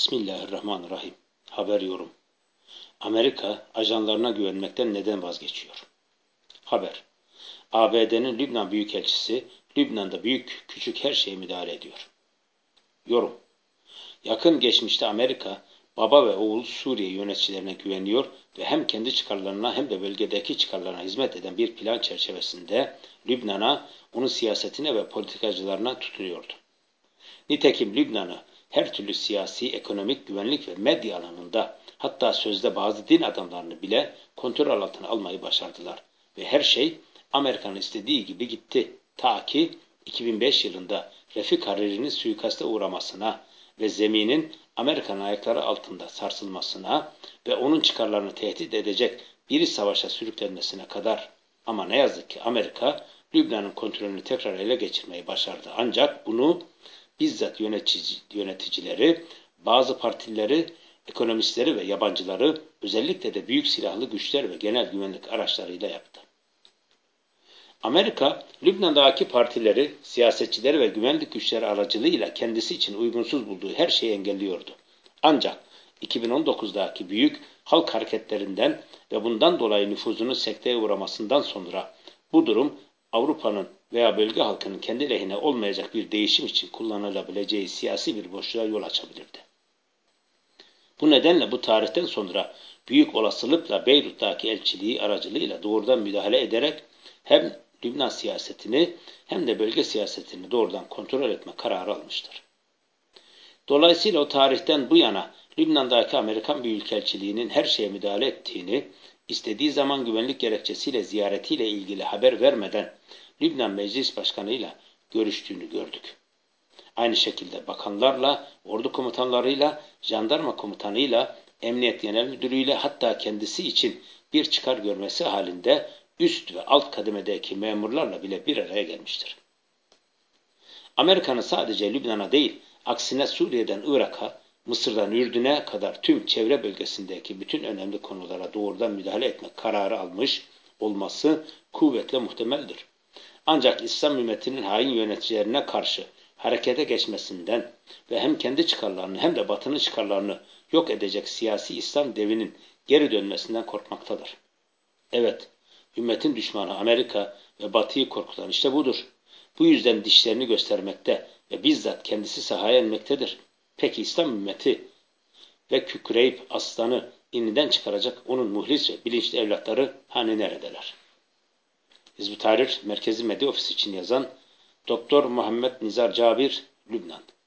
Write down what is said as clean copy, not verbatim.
Bismillahirrahmanirrahim. Haber yorum. Amerika ajanlarına güvenmekten neden vazgeçiyor? Haber. ABD'nin Lübnan Büyükelçisi Lübnan'da büyük küçük her şeye müdahale ediyor. Yorum. Yakın geçmişte Amerika baba ve oğul Suriye yöneticilerine güveniyor ve hem kendi çıkarlarına hem de bölgedeki çıkarlarına hizmet eden bir plan çerçevesinde Lübnan'a, onun siyasetine ve politikacılarına tutunuyordu. Nitekim Lübnan'ı her türlü siyasi, ekonomik, güvenlik ve medya alanında, hatta sözde bazı din adamlarını bile kontrol altına almayı başardılar. Ve her şey Amerika'nın istediği gibi gitti. Ta ki 2005 yılında Refik Hariri'nin suikaste uğramasına ve zeminin Amerika'nın ayakları altında sarsılmasına ve onun çıkarlarını tehdit edecek bir savaşa sürüklenmesine kadar. Ama ne yazık ki Amerika Lübnan'ın kontrolünü tekrar ele geçirmeyi başardı. Ancak bunu bizzat yöneticileri, bazı partileri, ekonomistleri ve yabancıları, özellikle de büyük silahlı güçler ve genel güvenlik araçlarıyla yaptı. Amerika, Lübnan'daki partileri, siyasetçileri ve güvenlik güçleri aracılığıyla kendisi için uygunsuz bulduğu her şeyi engelliyordu. Ancak 2019'daki büyük halk hareketlerinden ve bundan dolayı nüfuzunun sekteye uğramasından sonra bu durum Avrupa'nın veya bölge halkının kendi lehine olmayacak bir değişim için kullanılabileceği siyasi bir boşluğa yol açabilirdi. Bu nedenle bu tarihten sonra büyük olasılıkla Beyrut'taki elçiliği aracılığıyla doğrudan müdahale ederek hem Lübnan siyasetini hem de bölge siyasetini doğrudan kontrol etme kararı almıştır. Dolayısıyla o tarihten bu yana Lübnan'daki Amerikan Büyükelçiliği'nin her şeye müdahale ettiğini, istediği zaman güvenlik gerekçesiyle ziyaretiyle ilgili haber vermeden Lübnan Meclis Başkanı'yla görüştüğünü gördük. Aynı şekilde bakanlarla, ordu komutanlarıyla, jandarma komutanıyla, emniyet genel müdürüyle, hatta kendisi için bir çıkar görmesi halinde üst ve alt kademedeki memurlarla bile bir araya gelmiştir. Amerika'nın sadece Lübnan'a değil, aksine Suriye'den Irak'a, Mısır'dan Ürdün'e kadar tüm çevre bölgesindeki bütün önemli konulara doğrudan müdahale etmek kararı almış olması kuvvetle muhtemeldir. Ancak İslam ümmetinin hain yöneticilerine karşı harekete geçmesinden ve hem kendi çıkarlarını hem de Batı'nın çıkarlarını yok edecek siyasi İslam devinin geri dönmesinden korkmaktadır. Evet, ümmetin düşmanı Amerika ve Batı'yı korkutan işte budur. Bu yüzden dişlerini göstermekte ve bizzat kendisi sahaya inmektedir. Peki İslam ümmeti ve kükreyip aslanı ininden çıkaracak onun muhlis ve bilinçli evlatları hani neredeler? Hizb-ut Tahrir Merkezi Medya Ofisi için yazan Doktor Muhammed Nizar Cabir, Lübnan.